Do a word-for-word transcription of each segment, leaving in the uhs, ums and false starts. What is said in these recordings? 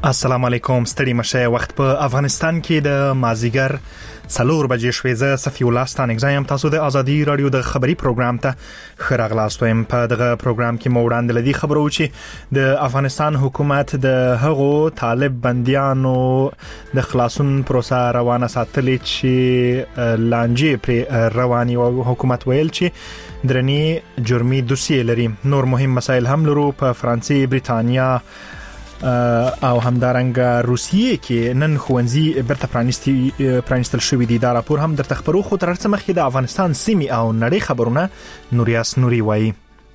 السلام علیکم. ستړي مشه. وخت په افغانستان کې د مازیګر څلور بجې شوې. زه صفی الله ستانګزایم. تاسو د ازادي رادیو د خبري پروګرام ته خراغلاست وایم. په دغه پروګرام کې مو وړاندې لدی خبرو چې د افغانستان حکومت د هغو طالب بنديانو د خلاصون پروسه روانه ساتلې چې لانجې پر رواني او حکومت ویل چې درنی جرمي دوسیه لري. نور مهم مسایل هم لرو. په فرانسې، بریتانیا او همدارنګه روسیې کې نن خوندزي برته پرانیستي پرانیستل شوې دي. دا راپور هم درته خبرو. خو تر څه مخکې د افغانستان سیمې او نړۍ خبرونه نوریاس نوري وایي.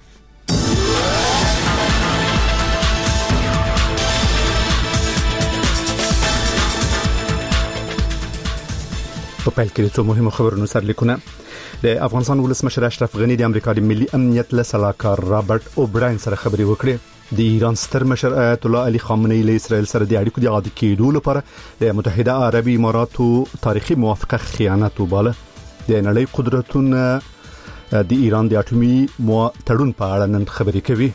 په پیل کې څو مهمه خبرونه سره لیکونه. د افغانستان ولسمشر اشرف غنی د امریکا د ملي امنیت له سلاکار رابرټ اوبراین سره خبرې وکړې. د ایران ستر مشر آیت الله علي خامنه‌ای له اسرائیل سره د اړیکو د عادي کېدو لپاره د متحده عربي اماراتو تاریخي موافقه خیانت وباله. د نړۍ قدرتونه د ایران د اټومي تړون په اړه نن خبرې کوي.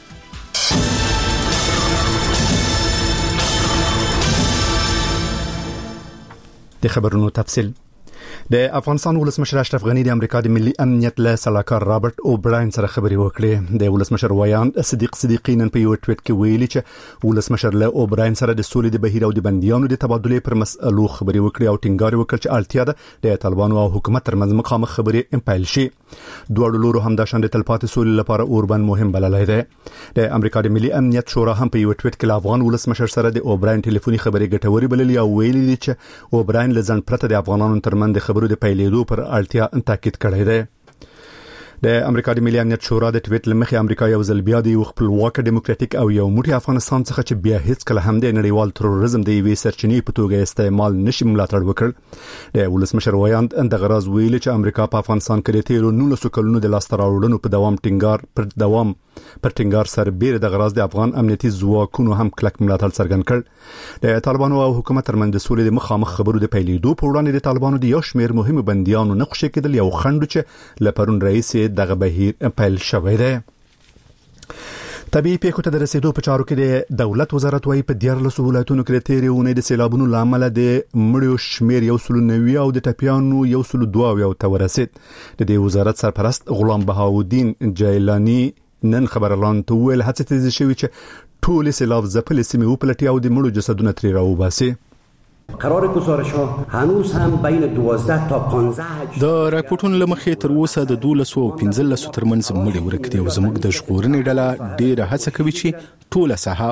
د خبرونو تفصیل. د افغانستان ولسمشر اشرف غنی د امریکا د ملي امنیت له سلاکار رابرټ اوبراین سره خبرې وکړې. د ولسمشر ویان صدیق صدیقی نن په یو ټویټ کې ویلي چې ولسمشر له اوبراین سره د سولې د بهیر او د بنديانو د تبادلې پر مسئلو خبرې وکړې او ټینګار وکړ چې اړتیا ده د طالبانو او حکومت ترمنځ مخامخ خبرې پیل شي. دوه لورو هم د شاند تلپاتې سولې لپاره اوربن مهم بللای دی. د امریکا د ملي امنیت شورا هم په یو ټویټ کې افغان ولسمشر سره د اوبراین ټلیفوني خبرې ګټوري بللې او ویلي دي چې اوبراین له ځن پرته د افغانانو ترمنځ خبرو د پیلېدو پر اړتیا تاکید کړی دی. د امریکا د ملي امنیت شورا د ټویټ لمخې امریکا یو ځل بیا د خپلواک ډیموکراټیک او یو موټی افغانستان څخه چې بیا هیڅ کله هم د نړیوال تروریزم د یوې سرچینې په توګه استعمال نشي ملاتړ وکړ. د ولسمشر ویاند د غراز ویل چې امریکا په افغانستان کې د تیرو نولسو کلونو د لاستراوړنو په دوام ټینګار پر دوام پر ټینګار سربېره د غراز د افغان امنیتي ځواکونو هم کلک ملاتړ څرګند کړ. د طالبانو او حکومت ترمنځ د سولې د مخامخ خبرو د پیلېدو په وړاندې د طالبانو د یو شمېر مهمو بنديانو نقشې کېدل یو خنډ چې لپرون رئیس دغه بهیر پیل شوی دی. طبيعي پیښو ته د رسیدو په چارو کې د دولت وزارت وايي په دیارلسو ولایتونو کې د تیرې اونۍ د سیلابونو لامل د مړیو شمیر یو سل نوي او د ټپیانو یو سل دوه یو ته ورسید. د دې وزارت سرپرست غلام بهاودین جیلانی نن خبرلاند ته ویل هڅه تیز شوی چې ټول سیلاب ځپلې سیمې وپلټي او د مړو جسدونه ترې راوباسي. قرار گزارش ها هنوز هم بین دوازده تا پانزده د راپورټونو لمخې تر اوسه د دولس او پنځلس ترمنځ مړي ورک دي او زموږ د ژغورنې ډله ډیره هڅه کوي چې ټوله ساحه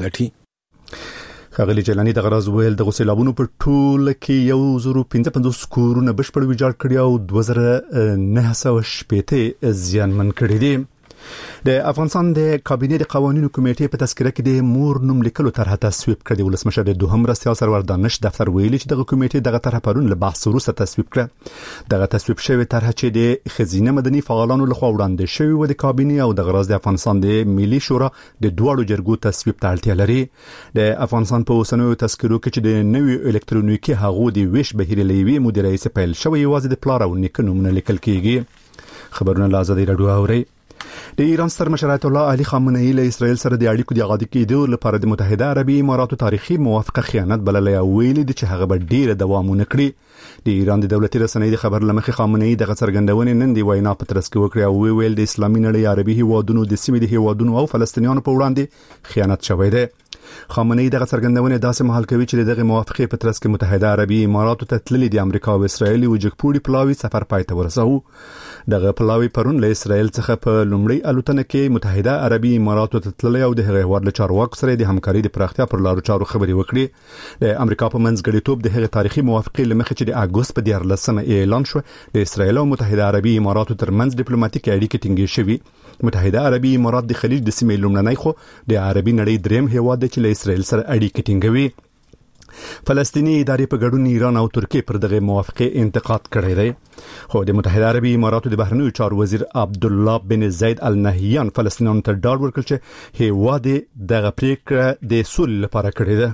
وپلټي. خغلی جیلانی د غراز ویل د غسیلابونو په ټول کې یو زرو پنځه پنځوس کورونه بشپړ ویجاړ کړي او دوه زره نه سوه شپېته زیانمن کړي دي. د افغانستان د کابینې د قوانینو کمیټې په تذکره کې د مور نوم لیکلو طرحه تصویب کړې. ولسمشر د دوهم رستیا سرور دانش دفتر ویلي چې دغه کمیټې دغه طرحه پرون له بحث وروسته تصویب کړه. دغه تصویب شوی طرحه چې د خزینه مدني فعالانو لخوا وړاندې شوی و د کابینې او د غراز د افغانستان د ملي شورا د دوړو جرګو تصویب ته اړتیا لري. د افغانستان په اوسنیو تذکرو کې چې د نوې الکترونیکي هغو د ویش بهیر لوي مدیر رئیس پیل شوی یوازې د پلار او نیکه نومونه لیکل کیږي. خبرونه له ازادي رادیو اوري. د ایران ستر مشر آیت الله علي خامنه‌ای له اسرائیل سره د اړیکو د عادي کېدو لپاره د متحده عربي اماراتو تاریخي موافقه خیانت بللې او ویلي دي چې هغه به ډیره دوام ونکړي. د ایران د دولتي رسنۍ د خبر لمخې خامنه‌ای د څرګندونې نن دی وینا په ترڅ کې وکړه او ویل د اسلامي نړۍ عربي هیوادونو د سیمې د هیوادونو او فلسطینیانو په وړاندې خیانت شوی دی. خامنه‌ای دغه څرګندونه داسې مهال کوي چې دغه موافقه په ترڅ کې متحده عربي اماراتو ته تللي د امریکا او اسرائیل وجګپوړي پلاوي سفر پای ته ورساو. دغه پلاوي پرون له اسرائیل څخه په لومړی الوتنه کې متحده عربي اماراتو ته تللی او د هغه هواد له چارواکو سره د همکاري د پراختیا پر لارو چارو خبرې وکړي. د امریکا په منځګړیتوب د هغه تاریخي موافقه لمخې چې د اګوست په دیارلسمه اعلان شو د اسرائیل او متحده عربي اماراتو ترمنځ ډیپلوماټیک اړیکې ټینګې شوې. متحده عربي امارات د خلیج د سیمې لومړنی خو د عربي نړۍ دریم هیواد دی چې له اسرائیل سره اړیکې ټینګوي. فلسطینی ادارې په ګډون ایران او ترکیه پر دغه موافقه انتقاد کړی دی. خو د متحده عربي اماراتو د بهرنیو چارو وزیر عبد الله بن زید ال نهیان فلسطینیانو ته ډاډ ورکړ چې هیواد دغه پریکړه د سولې لپاره کړی دی.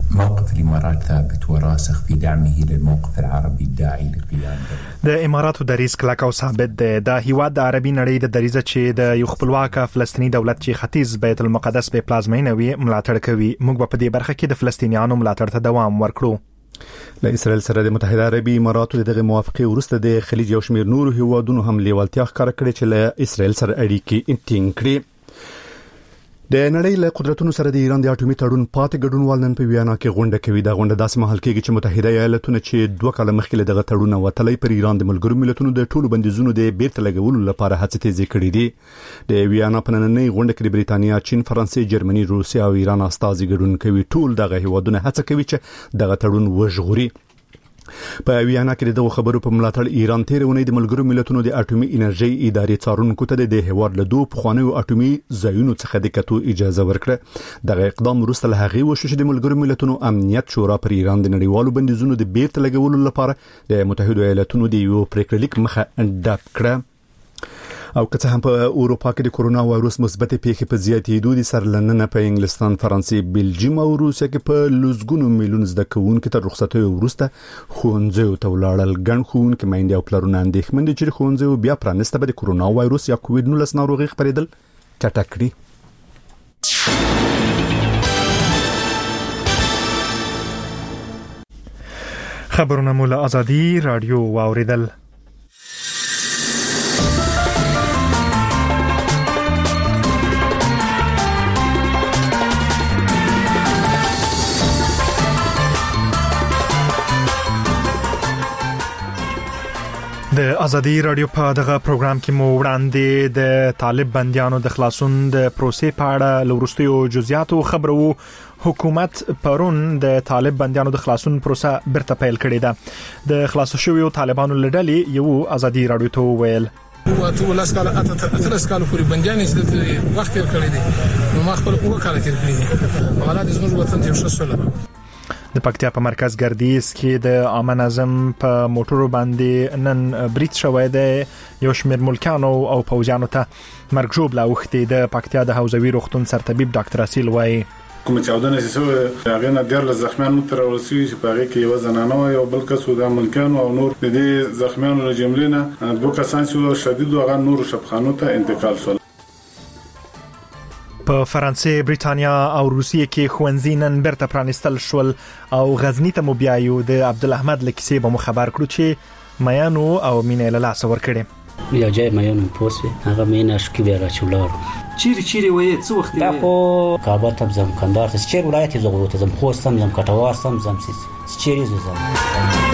موقف الإمارات ثابت وراسخ في دعمه للموقف العربي الداعي لقيام د اماراتو دریځ کلک او ثابت دی. د هیواد د عربي نړۍ د دریځ چې د یو خپلواک فلسطینی دولت چې ختیځ بیت المقدس په پلازمینه وي ملاتړ کوي. موږ په دې برخه کې د فلسطینیانو ملاتړ ته دوام ورکړو. له اسرائیل سره د متحده عربي اماراتو دغه موافقه ورسته د خلیج یو شمېر نور هیوادونو هم لیوالتیا ښکاره کړې چې له اسرائیل سره اړیکې ټینګ کړي. د نړۍ له قدرتونو سره د ایران د اټومي تړون پاتې ګډونوال نن په ویانا کې غونډه کوي. دا غونډه داسې مهال کېږي چې متحده ایالاتونه چې دوه کاله مخکې له دغه تړون وتلې پر ایران د ملګرو ملتونو د ټولو بندیزونو د بیرته لګولو لپاره هڅې تیزې کړې دي. د ویانا په نننۍ غونډه کې د بریتانیا، چین، فرانسې، جرمني، روسیا او ایران استازي ګډون کوي. ټول دغه هیوادونه هڅه کوي چې دغه تړون وژغوري. په ویانا کې دغه خبرو په ملاتړ ایران تیرونی د ملګرو ملتونو د اټومي انرژي ادارې څارونکو ته د هیواد له دوه پخوانیو اټومي ځایونو څخه د کتو اجازه ورکړه. دغه اقدام وروسته له هغې وشو چې د ملګرو ملتونو امنیت شورا پر ایران د نړیوالو بندیزونو د بیرته لګولو لپاره د متحده ایالاتونو د یو پریکړلیک مخه ډب کړه. او که څه هم په اروپا کې د کورونا وایروس مثبت پیښې په زیاتېدو دي، سرلننه په انګلستان، فرانسې، بلجیم او روسیا کې په لزګونو میلیون زده کوونکو تر رخصتیو وروسته ښوونځیو ته ولاړل. ګڼ ښوونکي میندې او پلرونه اندېښمن دي چې ښوونځیو بیا پرانیسته به د کورونا وایروس یا کووډ نولس ناروغي خپرېدل چټک کړي. خبرونه مو له آزادي رادیو واوریدل. د ازادي رادیو په دغه پروګرام کې مو وړاندې د طالب بنديانو د خلاصون د پروسې په اړه لورستیو جزئیاتو خبرو. حکومت پرون د طالب بنديانو د خلاصون پروسه برته پیل کړې ده. د خلاص شویو طالبانو لړلې یو ازادي رادیو ته ویل هو ټول اسکال اتلس کال پورې بنديان چې وخت کړی دي نو ما خپل هو کال تیر کړی دي. حالات زموږ وطن ته ښه شول. د پکتیا په مرکز ګردیز کې د عامه نظم په موټرو باندې نن بریټ شوې ده. یو شمېر ملکانو او پوځیانو ته مرګ ژوبله اوښتې. د پکتیا د حوزوي روغتون سرطبیب ډاکټر اصیل وایي کوم چې اودنه چې هغه نه ډېر له زخمیانو تر ورسېږي چې په هغه کې یو زنانه او یو بل کس د ملکانو او نور د دې زخمیانو له جملې نه دوه کسان چې شدید او هغه نور شفخانو ته انتقال شول. په فرانسې، بریتانیا او روسیې کې ښوونځي نن برته پرانیستل شول او غزنی ته مو بیایو. د عبدالاحمد لکیسې به مو خبر کړو چې میانو او مینې له لاسه ورکړې. یا جای میانو پوسه هغه مینه شکی بیا راچولار چیرې چیرې وې څه وخت دا خو کابل ته زم کندهار ته چیرې ولایت زغورو ته زم خوست هم زم کټوار هم زم چیرې زم.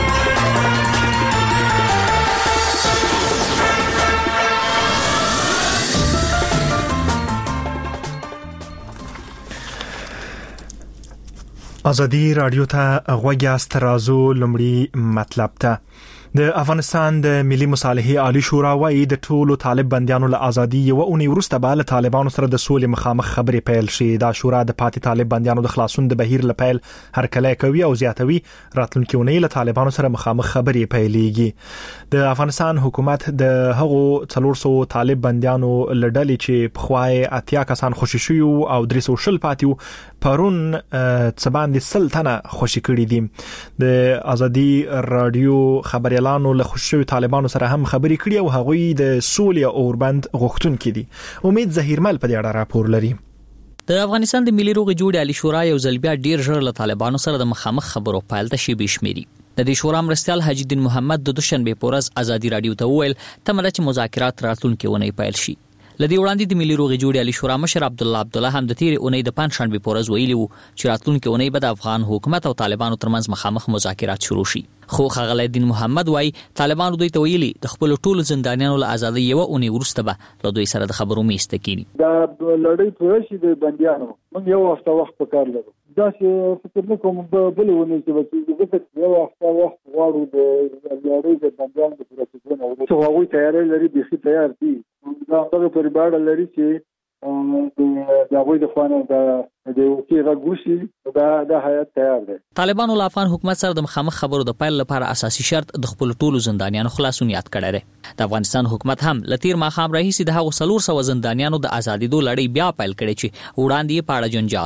ازادي رادیو ته غوږی ترازو لمړی مطلب ته. د افغانستان د ملي مصالحې عالی شورا وايي د ټولو طالب بنديانو له ازادي یو اونۍ وروسته به له طالبانو سره د سولې مخامخ خبرې پیل شي. دا شورا د پاتې طالب بنديانو د خلاصون د بهیر لپاره هرکلی کوي او زیاتوي راتلونکي اونۍ له طالبانو سره مخامخ خبرې پیلېږي. د افغانستان حکومت د هغو څلور سوه طالب بنديانو لړلې چې په خوای اتیا کسان خوشي شوي او درې سوه شل پاتې پرون څه باندې سل تنه خوشي کړي دي. د ازادي رادیو خبري اعلانو له خوشوي طالبانو سره هم خبرې کړي او هغوی د سولې اوربند غوښتونکي دي. امید ظهیرمل په دې اړه راپور لري. د افغانستان د ملي روغې جوړې عالی شورا یو ځل بیا ډیر ژر له طالبانو سره د مخامخ خبرو پیل ته شی بشمیري. د دې شورا مرستیال حاجی الدین محمد د دوشنبه پورز ازادي رادیو ته ویل تمره چې مذاکرات راتلونکي ونې پیل شي. لدی وړاندې د ملي روغې جوړې عالی شورا مشر عبد الله عبد الله هم د تیر اونۍ د پنځشنبه پورز ویلي وو چې راتلونکي اونۍ به د افغان حکومت او طالبانو ترمنځ مخامخ مذاکرات شروع شي. خو خغل الدین محمد وای طالبانو دوی ته ویلي د خپل ټولو زندانیانو له ازادۍ یو اونۍ وروسته به له دوی سره د خبرو میسته کینی. دا لړۍ پوره شي د بنديانو موږ یو هفته وخت پکار لرو. دا چې فکر نکوم بل ونی چې وکړي یو هفته وخت غواړو د لړۍ د بنديانو د پوره کېدو او څو هغوی تیاری لري به تیار دي. دا هغه پرباړه لري چې د هغوی د خوانه د د وکی غوښي دا د حیات تیار دي. طالبانو له افغان حکومت سره د مخامخ خبرو د پیل لپاره اساسي شرط د خپل ټولو زندانیانو خلاصون یاد کړی دی. د افغانستان حکومت هم لتیر ماخام رئیس د هغو څلور سوه زندانیانو د ازادۍ دوه لړۍ بیا پیل کړي چې وړاندې په اړه جنجالو.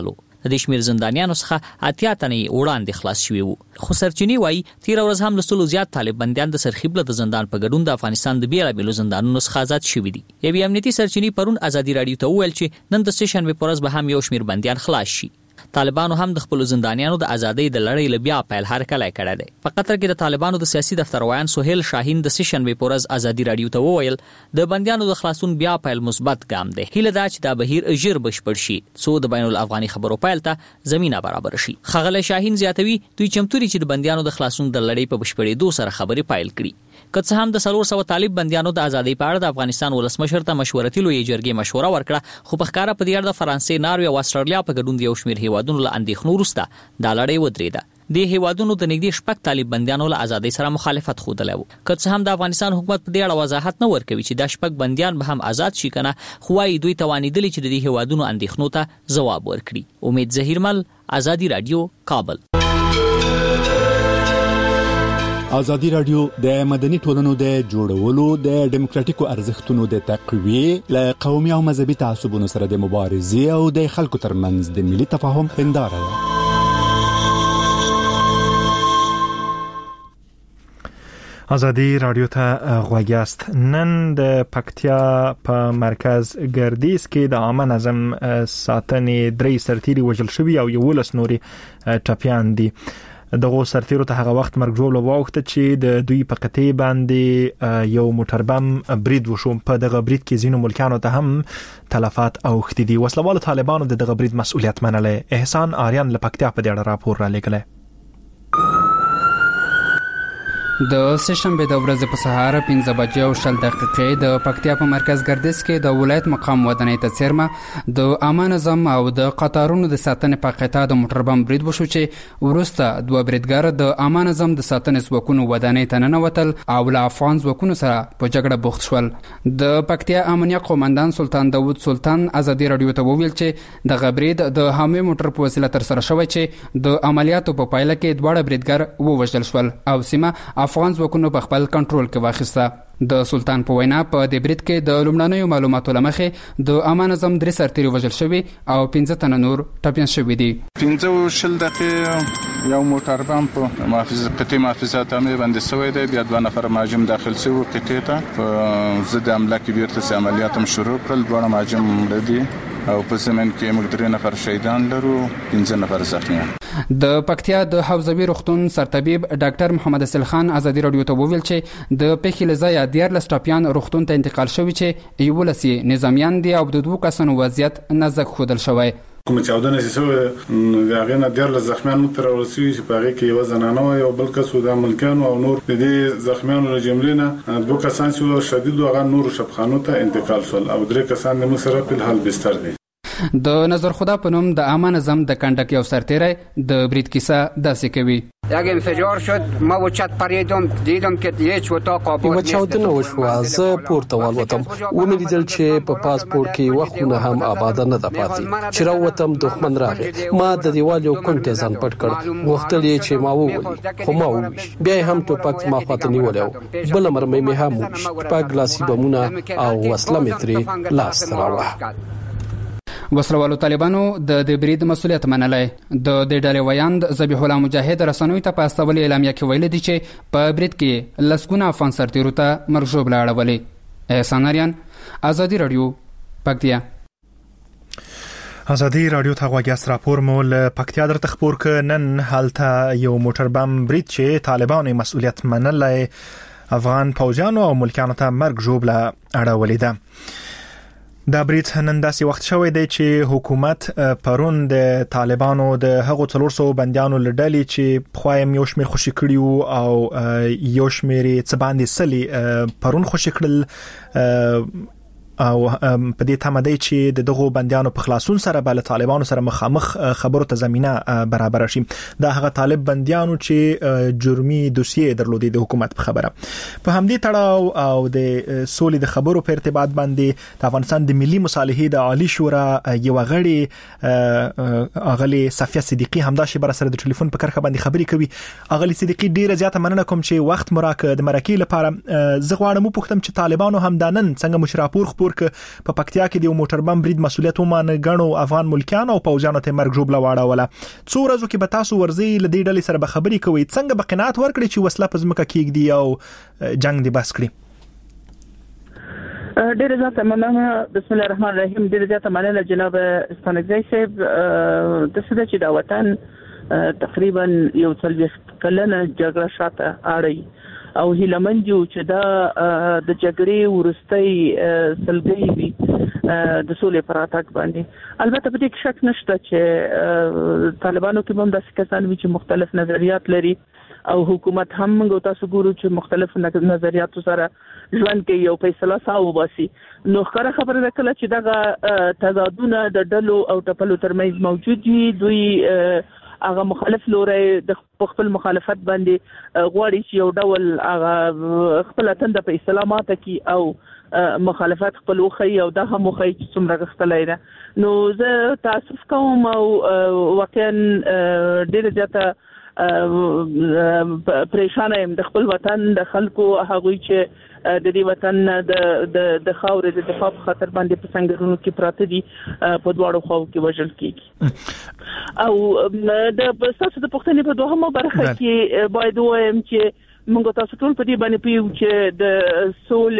د شمیر زندانیانو څخه اتیا تنې وړاندې خلاص شوي وو. خو سرچینې وایي تیر ورځ هم لسلو زیات طالب بندیان د سرخیبله د زندان په ګډون د افغانستان د بیلابیلو زندانونو څخه آزاد شوي دي. یوې امنیتي سرچینې پرون ازادي راډیو ته وویل چې نن د سه شنبې په ورځ به هم یو شمیر بندیان خلاص شي. طالبانو هم د خپل زندانیانو د ازادۍ د لړۍ له بیا پیل هرکلی کړی دی. په قطر کې د طالبانو د سیاسي دفتر وایان سهیل شاهین د سه شنبې په ورځ ازادي راډیو ته وویل د بندیانو د خلاصون بیا پیل مثبت ګام دی. هیله ده چې دا بهیر ژر بشپړ شي څو د بین الافغاني خبرو پیل ته زمينه برابر شي. ښاغلی شاهین زیاتوي دوی چمتو دي چې د بندیانو د خلاصون د لړۍ په بشپړېدو سره خبرې پیل کړي. که څه هم د څلور سوه طالب بندیانو د ازادۍ په اړه د افغانستان ولسمشر ته مشورتي لویې جرګې مشوره ورکړه، خو په ښکاره په دې اړه د فرانسې، ناروې او استرالیا په ګډون د یو شمېر هیوادونو له اندېښنو وروسته دا لړۍ ودرېده. د هیوادونو د نږدې شپږ طالب بندیانو له ازادۍ سره مخالفت ښودلی وو. که څه هم د افغانستان حکومت په دې اړه وضاحت نه ورکوي چې دا شپږ بندیان به هم آزاد شي کنه، خو وايي دوی توانېدلي چې د دې هیوادونو اندېښنو ته ځواب ورکړي. امید ظهیرمل، ازادي راډیو، کابل. ازادي راډیو د مدني ټولنو د جوړولو د ډیموکراتیکو ارزښتونو د تقویې له قومي او مذهبي تعصبونو سره د مبارزې او د خلکو ترمنځ د ملي تفاهم هنداره ده. ازادي راډیو ته غوږ یاست. نن د پکتیا په مرکز ګردیز کې د عامه نظم ساتنې درې سرتیري وژل شوي او یولس نورې ټپیان دي. دغه سرتیرو ته هغه وخت مرګ ژوبله واوښته چې د دوی په قطعې باندې یو موټر بم برید وشو. په دغه برید کې ځینو ملکیانو ته هم تلفات اوښتي دي. وسلوالو طالبانو د دغه برید مسؤلیت منلی. احسان آریان له پکتیا په دې اړه راپور را لېږلی. د سه شنبې د ورځې په سهار پنځه بجې او شل دقیقې د پکتیا په مرکز ګردیز کې د ولایت مقام ودانۍ ته څیرمه د عامه نظم او د قطارونو د ساتنې په قطعه د موټر بم برید وشو چې وروسته دوه بریدګر د عامه نظم د ساتنې ځواکونو ودانۍ ته ننوتل او له افغان ځواکونو سره په جګړه بوخت شول. د پکتیا امنیه قومندان سلطان داود سلطان ازادي راډیو ته وویل چې د غبرید د حامي موټر په وسیله تر سره شوی چې د عملیاتو په پایله کې دواړه بریدګر ووژل شول او سیمه افغان ځواکونو په خپل کنټرول کې واخیسته. د سلطان په وینا په دې برید کې د لومړنیو معلوماتو له مخې د عامه نظم درې سرتیري وژل شوي او پنځه تنه نور ټپیان شوي دي. پنځه شل دقیقې یو موټر بم په محافظه قطعې محافظات امنیه باندې شوی دی. بیا دوه نفر مهاجم داخل شوي قطعې ته په ضد حمله کې بیرته عملیات هم شروع کړل. دوه مهاجم مړه دي او په زمين کې موږ درې نفر شهیدان لرو، پنځه نفر زخمیان. د پکتیا د حوزوي روغتون سرطبیب ډاکټر محمد اسل خان ازادي راډیو ته وویل چې د پیښې له ځایه دیارلس ټپیان روغتون ته انتقال شوي چې یولس یې نظامیان دي او د دوو کسانو وضعیت نازک ښودل شوی. کوم چې اودنه سیسو د هغه نه ډېر زخمیان تر ورسوي چې په هغه کې یو زنانه او بل کس د ملکانو او نور د دې زخمیانو له جملې نه دوه کسان چې شدید او هغه نور شفخانو ته انتقال شول او درې کسان د مسره په حال بستر دي. د نظر خدا په نوم د عامه نظم د کنډک یو سرتیری د برید کیسه داسې کوي. یک انفجار شد، ما و چت پریدم، دیدم که هیچ اتاق آباد نیست. چاودنه وشوه، زه پورته والوتم، ومې لیدل چې په پاسپورت کې یوه خونه هم آباده نه ده پاتې. چې راووتم دښمن راغی، ما د دیوال یو کونټ ځان پټ کړ، غوښتل یې چې ما وولي، خو ما وویش. بیا یې هم ټوپک ما خواته نیولی و، بله مرمۍ مې هم وویشت. ټوپک، ګلاسي بمونه او وسله مې ترې لاسته راوړه. وسلوالو طالبانو د دې برید مسؤلیت منلی. د دې ډلې ویاند ذبیح الله مجاهد رسنیو ته په استولې اعلامیه کې ویلي دي چې په برید کې لسګونه افغان سرتیرو ته مرګ ژوبله اړولې. احسان اریان، ازادي راډیو، پکتیا. ازادي راډیو ته غوږ یاست. راپور مو له پکتیا درته خپور ک. نن هلته یو موټر بم برید چې طالبانو مسؤلیت منلی افغان پوځیانو او ملکیانو ته مرګ ژوبله اړولې ده. دا برید نن داسې وخت شوی دی چې حکومت پرون د طالبانو د هغو څلور سوه بندیانو له ډلې چې پخوا یې یو شمېر خوشي کړي وو او یو شمېر یې څه باندې سلې پرون خوشي کړل او په دې تمه دی چې د دغو بندیانو په خلاصون سره به له طالبانو سره مخامخ خبرو ته زمینه برابر شي. دا هغه طالب بندیانو چې جرمي دوسیې درلودي د حکومت په خبره. په همدې تړاو او د سولې د خبرو په ارتباط باندې د افغانستان د ملي مصالحې د عالی شورا یو غړي اغلی صفیه صدیقی همدا شی بر سره د ټلیفون په کرخه باندې خبري کوي. اغلی صدیقی ډیره زیاته مننه کوم چې وخت مراکه د مرکې لپاره. زه غواړم وپوښتم چې طالبانو هم دانن څنګه مشراپور راپور ک په پکتیا کې د موټر بم برید مسولیت ومانه غنو افغان ملکیان او پوجانو ته مرګ جوړه واړوله. څو ورځې کې به تاسو ورزي لدې ډلې سره به خبرې کوي څنګه به قناعت ورکړي چې وسله په ځمکه کېږدي او جنگ دی بس کړي. ډېر زیات مننه. بسم الله الرحمن الرحیم. ډېر زیات مننه جناب استانګزی صاحب. د څه چې دا وطن تقریبا یو څلوېښت کلنه جګړه شاته اړي او هیلمند یو چې دا د جګړې ورستۍ سلګۍ وي د سولې پر اتاک باندې. البته په دې کې شک نشته چې طالبانو کې هم داسې کسان وي چې مختلف نظریات لري او حکومت هم موږ تاسو ګورو چې مختلف نظریاتو سره ژوند کوي او فیصله ساو باسي. نو ښکاره خبره ده کله چې دغه تضادونه د ډلو او ټپلو ترمنځ موجود وي دوی هغه مخالف لوري د خپل مخالفت باندې غواړي چې یو ډول هغه خپل تند په اسلامات کې او مخالفت خپل وخی او دا هم وخی چې څومره غختلای ده. نو زه تاسف کوم او واقعا ډېر زیاته پریشان یم د خپل وطن د خلکو هغه چې د دې وطن د د د خاورې د دفاع په خاطر باندې په څنګهونو کې پراته دي په دواړو خواو کې وژل کیږي. او د تاسو د پښتنې په دوهمه برخه کې باید وایم چې موږ تاسو ټول په دې باندې پیو چې د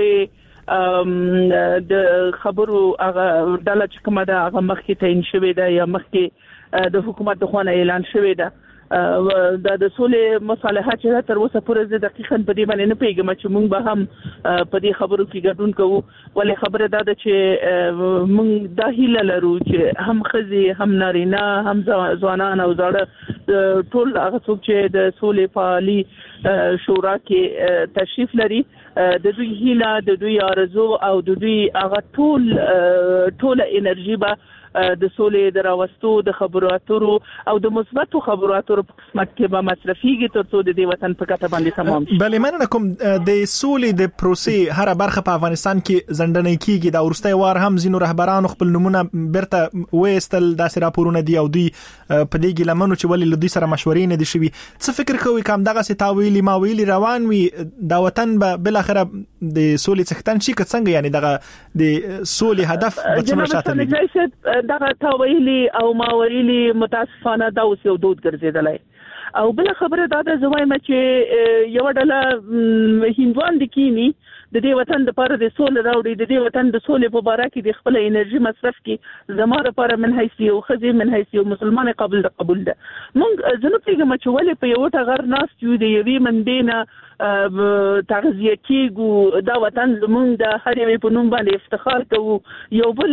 سولې د خبرو هغه ډله چې کومه ده هغه مخکې تعین شوې ده یا مخکې د حکومت د خوا نه اعلان شوې ده. د د سولې مصالحه چې تر اوسه پورې د دقیقاً په دې باندې نه پیګم چې موږ به هم په دې خبرو کې ګډون کوو. ولې خبره دا ده چې موږ دا هیله لرو چې هم ښځې هم نارینه هم ځوانان او زاړه ټول هغه څوک چې د سولې فعالي شورا کې تشریف لري د دوی هیله د دوی آرزو او د دوی هغه ټول ټول انرژي به د سولې د راوستو د خبرو اترو او د مثبتو خبرو اترو په قسمت کې به مصرفيږي تر څو د دې وطن په ګټه باندې تمام شي. بلې مننه کوم د سولې د پروسې هر برخه په افغانستان کې زندنې کیږي دا ورستي وار هم زینو رهبرانو خپل نمونه برته وېستل داسې راپورونه دی او دوی په دې کې لمنو چې ولې لدی سره مشورې نه دي شوي. څه فکر کوي کوم دغه ستاویلی ما ویلي روان وي دا وطن به بل اخره د سولې څختن شي که څنګه یعنی دغه د سولې هدف به څومره شاته دغه تاویلی او ماویلی متاسفانه دا اوس یو دود ګرځیدلی او بل خبره دا ده زوایم چې یو ډله هندوان د کینی د دې وطن د لپاره د سولې راوړي د دې وطن د سولې په باره کې د خپل انرژي مصرف کې زموږ لپاره من حیث یو خزي من حیث یو مسلمان قبول د قبول ده. مونږ زنه پیګم چې ولې په یو ټغر ناس یو د یوې منډینه تغذیه کیږو دا وطن زمونږ د هر یوې په نوم باندې افتخار کوو یو بل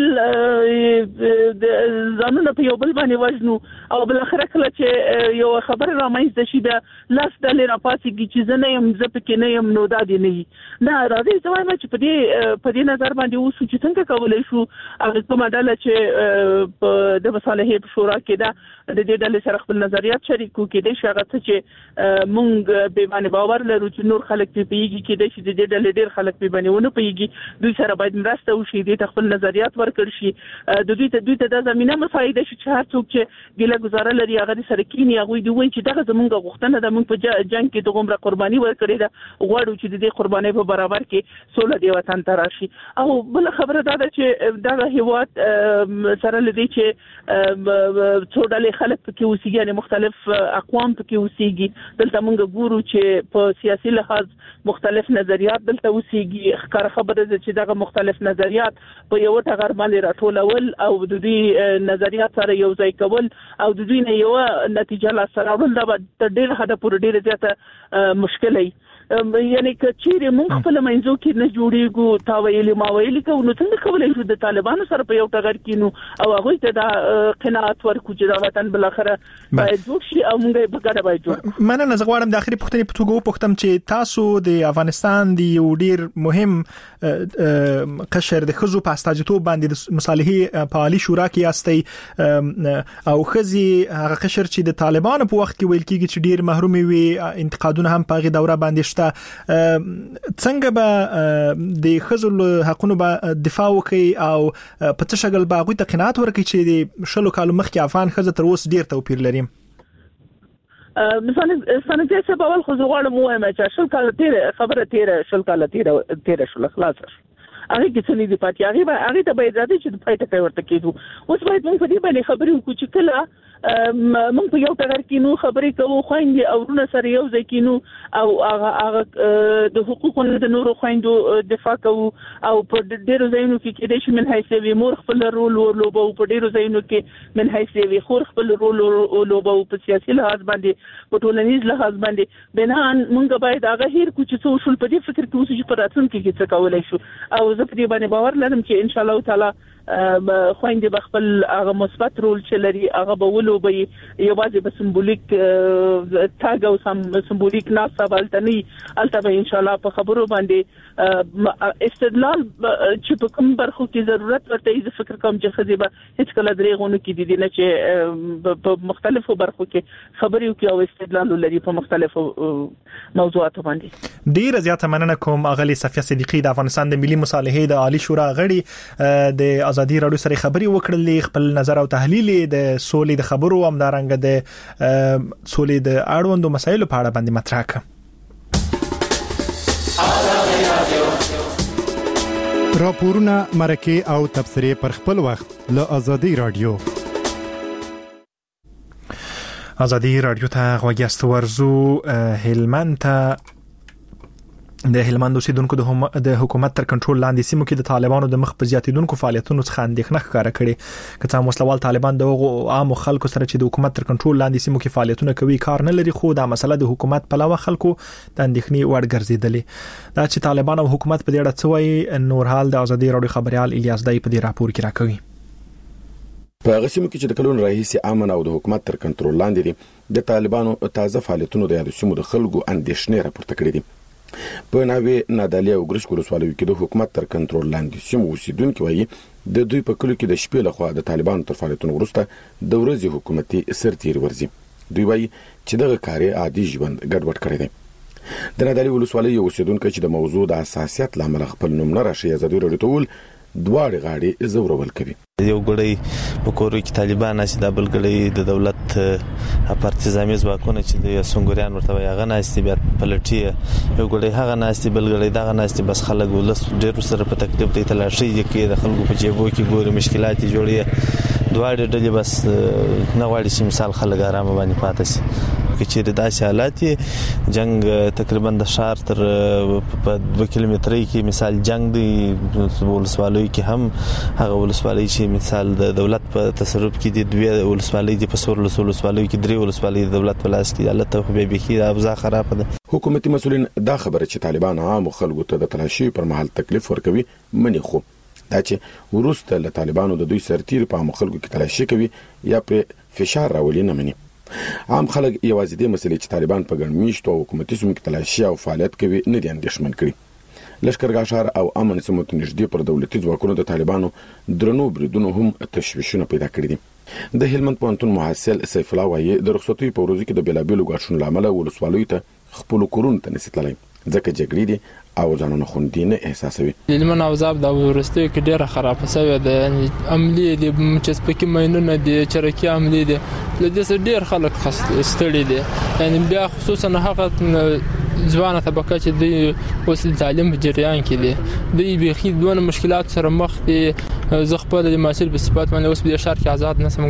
ځانونه په یو بل باندې وژنو او بل اخر کله چې یو خبر را مېز شي د لاس د لري پاسيږي چې زنه يم زپ کې نه يم نو دا دی نه نه راځي زما چې په دې په دې نظر باندې اوس چې څنګه کولای شو هغه کومه ډله چې د مصالحې شورا کې دا د دې ډلې سره خپل نظریات شریکو کې د شغه چې مونږ به باندې باور لرو چې نور خلک په پیږي کې د شي د دې ډلې ډېر خلک په باندې ونه پیږي دوی سره باید مرسته وشي د خپل نظریات ورکړ شي د دوی ته دوی ته د زمينه مفایده شي چې هر څوک چې ګله گزاره لري هغه سره کینی هغه دوی وایي چې دغه زمونږ غوښتنه ده مونږ په جنگ کې دغه عمر قرباني ورکړي ده غواړو چې د دې قرباني په برابر کې سوله دی وطن ته راشي. او بل خبره ده چې دغه هیواد سره لدی چې څو ډلې خلک پکې اوسېږي یعنی مختلف اقوام پکې اوسېږي دلته مونږ ګورو چې په سیاسي لحاظ مختلف نظریات دلته اوسېږي ښکار خبره ده چې دغه مختلف نظریات په یو ټغر باندې راټولول او د دوی نظریات سره یو ځای کول او د دوی نه یو نتیجه لا سره ول دا د ډېر حد پورې ډېر زیاته مشکل دی. یعنی کچېره مونږ خپل منځو کې نه جوړیږو تا ویلي ما ویلي کو نو څنګه کولای شو د طالبانو سره په یو ټغر کې نو او هغه ته د قناعت ورکو چې دا وطن بل اخره باید جوړ شي او موږ په ګډه باید جوړ. مننه زه غواړم د اخري پوښتنې په توګه وپوښتم چې تاسو د افغانستان دی یو ډیر مهم قشر د خزو په استاجتوب باندې د مصالحې فعالي شورا کې یاستئ او خزي هغه قشر چې د طالبانو په وخت کې ویل کېږي چې ډیر محرومي وي انتقادونه هم په غي دوره باندې څنګه به د خزل حقونو به دفاع وکي او په څه شکل به غوي ته قناعت ورکړي چې د شلو کالو مخکې افغان خزه تر اوسه ډیر توپیر لري. مثلا سنتي سبا ول خو زغړم وایم چې شل کال تیر خبره تیر شل کال تیر تیر شل خلاص هغه کې څه نه دی پاتې هغه هغه ته باید راځي چې د پای ټکی ورته کېدو اوس باید موږ په دې باندې خبرې وکړو چې کله موږ په یو ټغر کې نو خبرې کوو خويندې او ورونه سره یو ځای کې نو او هغه هغه د حقوقو د نورو خويندو دفاع کوو او په ډیرو ځایونو کې کې د شمن حیثیت مور خپل رول ورلوبو په ډیرو ځایونو کې من حیثیت خور خپل رول ورلوبو په سیاسي لحاظ باندې په ټولنیز لحاظ باندې بنان موږ باید هغه هیر کو چې څو شول په دې فکر کې اوسې چې په راتلونکي کې څه کولای شو او زه په دې باندې باور لرم چې ان شاء الله تعالی خويندې بخپل هغه مثبت رول چې لري هغه به ولوبي یوازې به سمبولیک تاګ او سم سمبولیک ناسا بالتنی البته ان شاء الله په خبرو باندې استدلال چې په کوم برخو کې ضرورت ورته یې فکر کوم چې خزيبه هیڅ کله درېغونه کې دي نه چې په مختلفو برخو کې خبرې کوي او استدلال لري په مختلفو موضوعاتو باندې ډیر زیاته مننه کوم اغلی صفیه صدیقی د افغانستان د ملي مصالحې د عالی شورا غړي د ازادي رادیو سره خبري وکړلې خپل نظر او تحلیل د سولې د خبرو او همدارنګه د سولې د اړوندو مسایلو په اړه باندې مطرح کړ. راپورونه مرکه او تبصره پر خپل وخت له ازادي رادیو. ازادي رادیو ته غوږیاست ورزو هلمند ته د هلمند اوسیدونکو د حکومت تر کنټرول لاندې سیمو کې د طالبانو د مخ په زیاتیدونکو فعالیتونو څخه اندېښنه ښکاره کړې که څه مسلوال طالبان د عام خلکو سره چې د حکومت تر کنټرول لاندې سیمو کې فعالیتونه کوي کار نه لري خو دا مسله د حکومت په لور خلکو د اندېښنې وړ ګرځیدلې دا چې طالبان او حکومت په دې اړه څه وایي نورحال د ازادي رادیو خبريال الیاس دای په دې راپور کې راکوي. په غسیمو کې چې د کلون رئیس امن او د حکومت تر کنټرول لاندې دي د طالبانو تازه فعالیتونو د یاد سیمو د خلکو اندېښنې راپورته کړې دي. په ناوې نادالیا او ګرش کولسوالۍ کې د حکومت تر کنټرول لاندې سیمو اوسیدونکو وایي د دوی په کلو کې د شپې لخوا د طالبانو تر فعالیتونو وروسته د ورځې حکومتي سرتیر ورزي. دوی وایي چې دغه کار عادي ژوند ګډوډ کړی دی. د نادالیا ولسوالۍ اوسیدونکو چې د موضوع د حساسیت لامل خپل نوم نه راشي ازادي رادیو ته ول دواړه غاړي زورول کوي. یو ګړی په کورو کې طالبان نشي د بل ګړی د دولت پارتیزامي ځواکونه چې د سنگوریان ورته یغه نهستي بیا پلټي یو ګړی هغه نهستي بل ګړی دغه نهستي بس خلک ولس ډېر سره په تکلیف دی تلاشي کې د خلکو په جيبو کې ګوري مشکلات جوړي دواړه ډلې بس نه غواړي چې مثال خلک آرام باندې پاتې شي چې د داسې حالات جنگ تقریبا د شهر تر په دوه کیلومترۍ کې مثال جنگ دی ولسوالۍ کې هم هغه ولسوالۍ چې مثال د دولت په تصرف کې دي دوه ولسوالۍ د پسور ولسوالۍ کې درې ولسوالۍ د دولت په لاس کې حالت خو به بيخي ابزا خراب ده. حکومتي مسؤلین دا خبره چې طالبان عام خلکو ته د تلاشي پر مهال تکلیف ورکوي منی خو دا چې ورسته له طالبانو د دوی سرتیر په عام خلکو کې تلاشي کوي یا په فشار راولي نه مني. عام خلک یوازې د مسلې چې طالبان په ګڼ میشتو حکومتي سیمو کې تلاشي او فعالیت کوي نه دي اندېښمن کړي. لشکرګاه ښار او امن سیمو ته نږدې پر دولتي ځواکونو د طالبانو درنو بریدونو هم تشویشونه پیدا کړي دي. د هلمند پوهنتون محصل سیف الله وایي د رخصتۍ په ورځو کې د بیلابیلو غاښونو لامل ولسوالۍ ته خپل کورونه ته نسیتلای ځکه جګړې دي او ځانونه خوندي نه احساسوي. هلمند او زاب د ورستۍ کې ډیره خراب شوې ده یعنی عملی دي چې سپکې ماینونه دي چرکی عملی دي د دې ډیر خلک ستړي دي یعنی بیا خصوصا هغه ځوانه طبقه چې د وسیل تعلیم په جریان کې دي د بيخي دونه مشکلات سره مخ دي زه خپل د ماسل په صفات باندې اوس په شهر کې آزاد نسم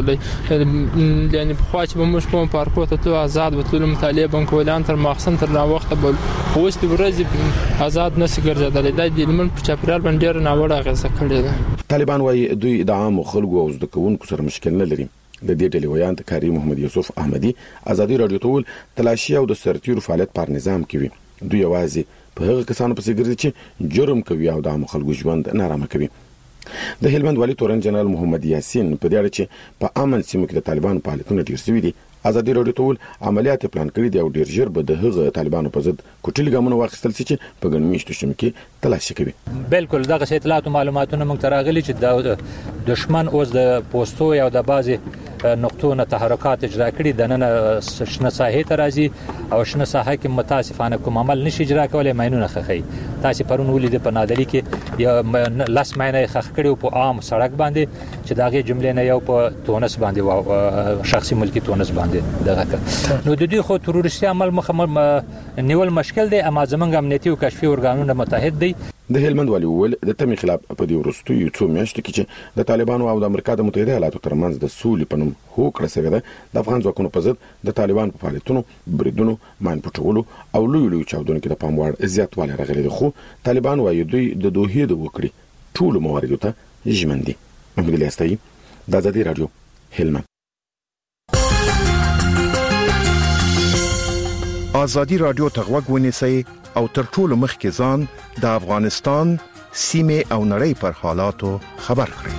ګرځېدل یعنی په خوا چې موږ په پارکو ته ته آزاد وتلو مطالعه بنکولان تر ما وخت تر نا وخت بل اوس د ورځې آزاد نس ګرځېدل د دلمن په چاپیرال باندې نه وړه غوسه کړې ده. طالبان وايي دوی د عام خلکو او د کوونکو سره مشکل نه لري. د دې ډلې ویان کاری محمد یوسف احمدی ازادي رادیو ټول تلاشي او د سرتیر فعالیت پر نظام کوي. دوی یوازې په هغه کسانو پسې ګرځي چې جرم کوي او د عام خلکو ژوند نارامه کوي. د هلمند والي تورن جنرال محمد یاسین په دې اړه چې په امن سیمو کې د طالبان فعالیتونه ډیر شوي دي ازادي رادیو ټول عملیات پلان کړی دی او ډیر ژر به د هغه طالبانو په ضد کوټل ګامونه واخیستل شي چې په ګڼ میشتو سیمو کې تلاشي کوي. بالکل دغه اطلاعات او معلوماتونه موږ تراغلي چې د دشمن اوس د پوسټو یا د بازي نقطونه تحرکات اجرا کړي د نن شنه ساحه ته راځي او شنه ساحه کې متاسفانه کوم عمل نشي اجرا کولای ماینونه خخي تاسو پرون ولید په نادلی کې یا لاس ماینه خخ کړي په عام سړک باندې چې داغه جملې نه یو په تونس باندې او شخصي ملکی تونس باندې دغه نو د دې خو تروریستي عمل مخ نیول مشکل دی اما زمونږ امنیتي او کشفي ارګانونه متحد دي. د هلمند والي وویل د تمی خلاف په دې وروستیو څو میاشتو کې چې د طالبانو او د امریکا د متحده ایالاتو ترمنځ د سولې په نوم هوکړه شوې ده د افغان ځواکونو په ضد د طالبان په فعالیتونو بریدونو ماین پټولو او لوی لوی چاودنو کې د پام وړ زیاتوالی راغلی دی، خو طالبان وايي دوی د دوحې د وکړې ټول مواردو ته ژمن دي. محمد الیاستای، د آزادي رادیو، هلمند. آزادي رادیو ته غوږ ونیسئ او تر ټولو مخکې ځان د افغانستان سیمې او نړۍ پر حالاتو خبر کړئ.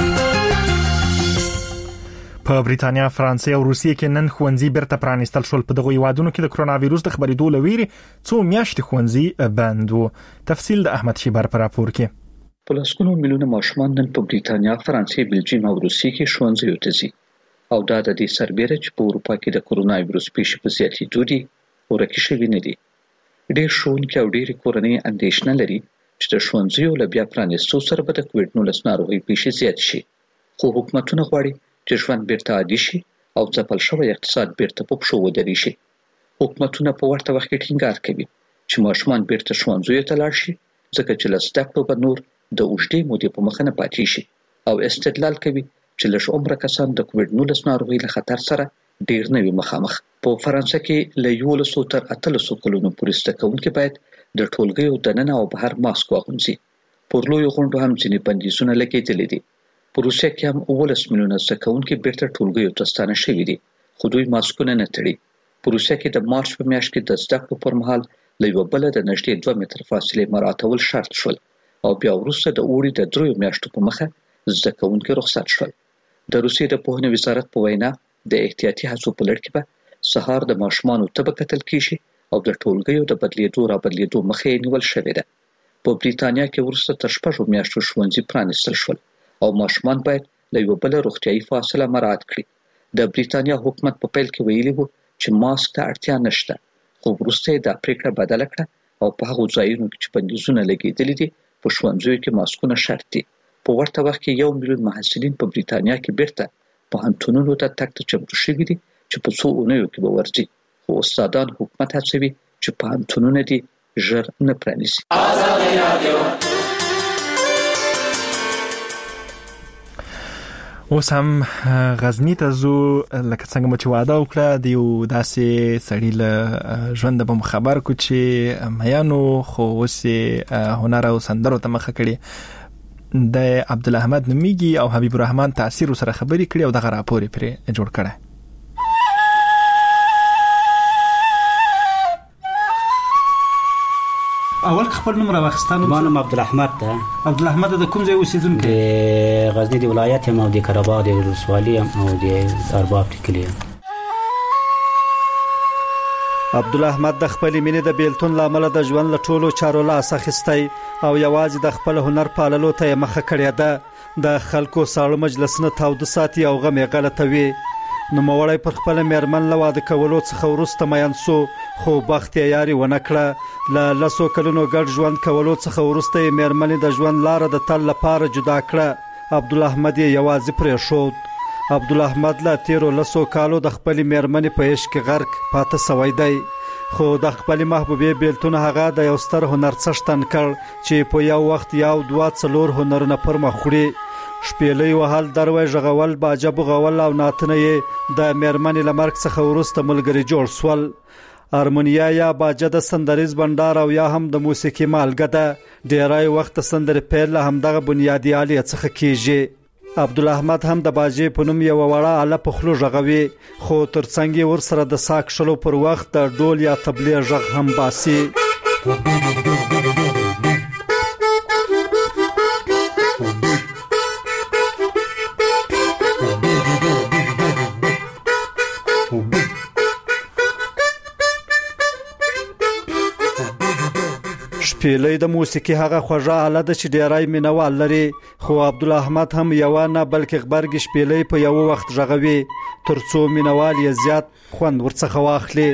په بریتانیا، فرانسې او روسیې کې نن ښوونځي بیرته پرانیستل شول. په دغو هیوادونو کې د کرونا وایروس د خبرېدو له ویرې څو میاشتې ښوونځي بند وو. تفصیل د احمد شیبر په راپور کې. په لسګونو میلیونه ماشومان نن په بریتانیا، فرانسې، بلجیم او روسیې کې ښوونځیو ته ځي او دا د دې سربېره چې په اروپا کې د کرونا وایروس پیښې په زیاتېدو دي ورکې شوي نه دي. ډېر ښوونکي او ډېرې کورنۍ اندېښنه لري چې د ښوونځیو له بیا پرانیستو سره به د کووډ نولس ناروغۍ پیښې زیاتې شي، خو حکومتونه غواړي چې ژوند بیرته عادي شي او ځپل شوی اقتصاد بیرته په پښو ودرېږي. حکومتونه په ورته وخت کې ټینګار کوي چې ماشومان بیرته ښوونځیو ته لاړ شي، ځکه چې له زده کړو به نور د اوږدې مودې په مخه نه پاتې شي، او استدلال کوي چې لږ عمره کسان د کووډ نولس ناروغۍ له خطر سره ډیر نه وي مخامخ. په فرانسه کې له یولسو تر اتلسو کلونو پورې زده کوونکي باید د ټولګیو دننه او بهر ماسک واغوندي. پر لویو غونډو هم ځینې بندیزونه لګېدلي دي. په روسیه کې هم اوولس میلیونه زده کوونکي بیرته ټولګیو ته ستانه شوي دي، خو دوی ماسکونه نه تړي. په روسیه کې د مارچ په میاشت کې د زده کړو پر مهال له یوه بله د نږدې دوه متره فاصلې مراعاتول شرط شول، او بیا وروسته د اوړي د دریو میاشتو په مخه زده کوونکي رخصت شول. د روسیې د پوهنې وزارت په وینا د احتیاطي هڅو په لړ کې به سهار د ماشومانو ته به کتل کیږي او د ټولګیو د بدلیدو را بدلیدو مخه یې نیول شوې ده. په بریتانیا کې وروسته تر شپږو میاشتو ښوونځي پرانیستل شول او ماشومان باید له یوه بله روغتیایي فاصله مراعات کړي. د بریتانیا حکومت په پیل کې ویلي وو چې ماسک ته اړتیا نشته، خو وروسته یې دا پریکړه بدله کړه او په هغو ځایونو کې چې بندیزونه لګېدلي دي په ښوونځیو کې ماسکونه شرط دي. په ورته وخت کې یو میلیون محصلین په بریتانیا کې بیرته پوهنتونونو ته تګ ته چمتو شوي دي چې په څو اونیو کې به ورځي، خو استادان حکومت هڅوي چې پوهنتونونه دې ژر نه پرانیسي. اوس هم غزنی ته ځو، لکه څنګه مو چې واده وکړه د یو داسې سړي له ژونده به مو خبر کړو چې میانو خو اوس یې هنر او سندرو ته مخه کړې. د عبدالاحمد نومیږي او حبیب الرحمن تاثیر سره خبرې کړي او دغه راپور یې پرې جوړ کړی. اول خپل نوم راوخستانو. ما نوم عبدالاحمد ده. عبدالاحمد د کوم ځای اوسیدونکی؟ د غزنی د ولایت یم او د قره‌آباد د ولسوالۍ یم او د ارباب کلی یم. عبدالاحمد د خپل مینې د بیلتون لامل د ژوند له ټولو چارو لاس اخیستی او یوازې د خپل هنر پاللو ته مخه کړې ده. د خلکو ساړه مجلسونه تاوده ساتي او غم یې غلطوي. نو موړی پر خپل میرمن له واده کولو څخه وروسته میان سو، خو بخت یې یاري ونه کړه. له لسو کلونو ګډ ژوند کولو څخه وروسته یې میرمنې د ژوند لاره د تل لپاره جدا کړه. عبدالاحمد یې یوازې پرېښود. عبدالاحمد له تیرو لسو کالو د خپل میرمنې په عشق غرق پاته سوی دی، خو د خپل محبوبې بیلتون هغه د یو ستر هنر څښتن کړ چې په یو وخت یو دوه څلور هنرونه پر مخ وړي. شپېلۍ وهل، دروي ژغول، باجه بغول او ناتنه یې د میرمنې له مرګ څخه وروسته ملګري جوړ سول. ارمونیا یا باجه د سندریز بندار او یا هم د موسیقي مالګه ده. ډیری وخت سندرې پیل له همدغه بنیادي آلې څخه کیږي. عبدالاحمد هم د باجې په نوم یو وړه آله په خولو غږوي، خو ترڅنګ یې ورسره د ساک شلو پر وخت د ډول یا طبلې غږ هم باسي. شپېلۍ د موسیقي هغه خوږه آله ده چې ډیری مینوال لري، خو عبدالاحمد هم یوه نه بلکې غبرګې شپېلۍ په یو وخت غږوي تر څو مینوال یې زیات خوند ورڅخه واخلي.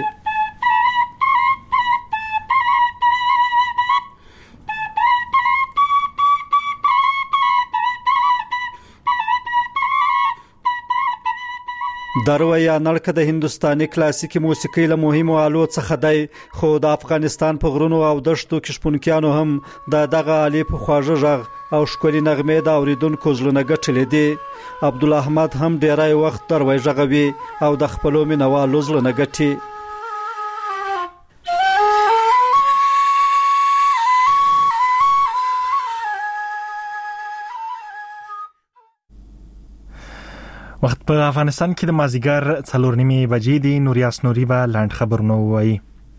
درو یا نړکه د هندستاني کلاسیکي موسیقۍ له مهمو آلو څخه دی، خو د افغانستان په غرونو او دشتو کې شپونکیانو هم د دغه آلې په خواږه غږ او ښکلي نغمې د اوریدونکو زړونه ګټلې دي. عبدالاحمد هم ډیری وخت دروي غږوي او د خپلو مینوالو زړونه ګټي. وخت په افغانستان کې د مازیګر څلور نیمې بجې دي. نوریاس نوري به لاند خبرونه وایي.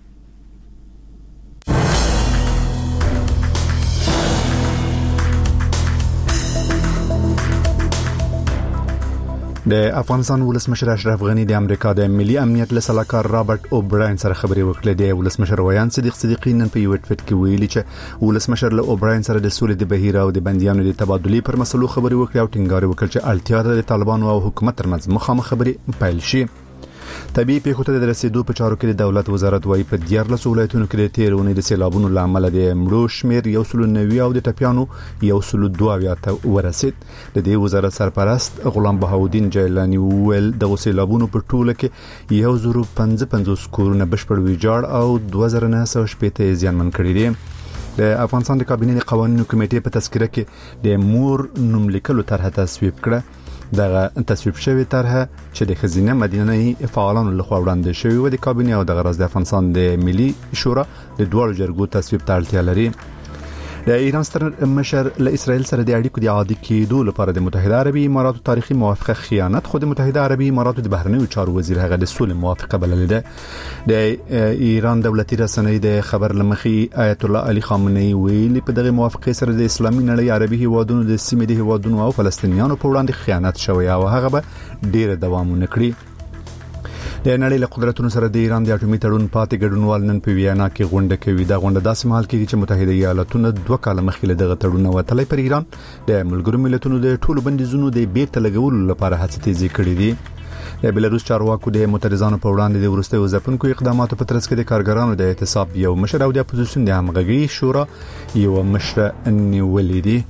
د افغانستان ولسمشر اشرف غنی د امریکا د ملي امنیت له سلاکار رابرټ اوبراین سره خبرې وکړې. د ولسمشر ویان صدیق صدیقی نن په یو ټویټ کې ویلي چې ولسمشر له اوبراین سره د سولې د بهیر او د بنديانو د تبادلې پر مسلو خبرې وکړې او ټینګار وکړ چې اړتیا ده د طالبانو او حکومت ترمنځ مخامخ خبرې پیل شي. طبيعي پیښو ته د رسیدو په چارو کې د دولت وزارت وايي په دیارلس ولایتونو کې د تیرونې د سیلابونو لامل د مړو شمیر یو سل نوي او د ټپيانو یو سل دوه ته ورسید. د دې وزارت سرپرست غلام بهاودین جیلانی ویل د سیلابونو په ټوله کې یو زرو پنځه پنځوس کورونه بشپړ ویجاړ او دوه زره نه سوه شپږ زیانمن کړي دي. د افغانستان د کابینې د قوانینو کمیټې په تذکره کې د مور نوم لیکلو طرحه تصویب کړه. دغه تصویب شوی طرحه چې د خزینه مدینه فعالانو لخوا وړاندې شوی و د کابینې او د غرض د افغانستان د ملي شورا د دوه جرګو تصویب ته اړتیا لري. د ایران ستر مشر له اسرائیل سره د اړیکو د عادي کېدو لپاره د متحده عربي اماراتو تاریخي موافقه خیانت، خو د متحده عربي اماراتو د بهرنیو چارو وزیر هغه د سولې موافقه بللې ده. د ایران دولتي رسنۍ د خبر لمخې آیت الله علي خامنه‌ای ویلي په دغه موافقه سره د اسلامي نړۍ عربي هیوادونو د سیمې د هیوادونو او فلسطینیانو په وړاندې خیانت شوی او هغه به ډیر دوام ونکړي. د نړۍ له قدرتونو سره د ایران د اټومي تړون پاتې ګډونوال نن په ویانا کې غونډه کوي. دا غونډه داسې مهال کې چې متحده ایالاتونو دوه کال مخکې له دغه تړون وتلی پر ایران د ملګرو ملتونو د ټولو بندیزونو د بیرته لګولو لپاره هڅې تیزې کړې دي. د بلاروس چارواکو د معترضانو په وړاندې د وروستیو ځپونکو اقداماتو په ترڅ کې د کارګرانو د اعتصاب یو مشر او د اپوزیسیون د همغږي شورا یو مشر نیولې دي.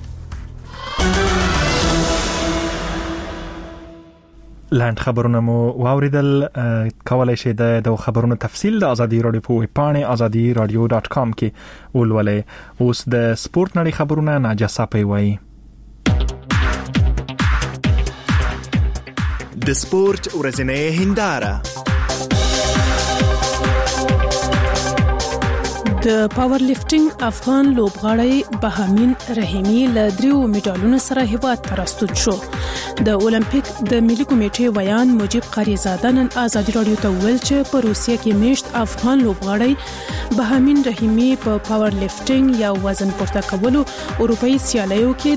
لاند خبرونه مو واوریدل. کولای شئ د خبرونو تفصیل د ازادي رادیو په ویب پاڼه ازادي رادیو ډاټ کام کې ولولئ. اوس د سپورت نړۍ خبرونه ناجسا پي وایي. د سپورت ورځنۍ هنداره. د پاور لیفټینګ افغان لوبغاړی بهامین رحیمی له دریو میډالونو سره هیواد ته راستون شو. د اولمپیک د ملي کمیټې ویان مجيب قریزاده نن ازادي رادیو ته ویل چې په روسیه کې میشت افغان لوبغاړی بهامین رحیمی په پاور لیفټینګ یا وزن پورته کولو اروپאי سیالیو کې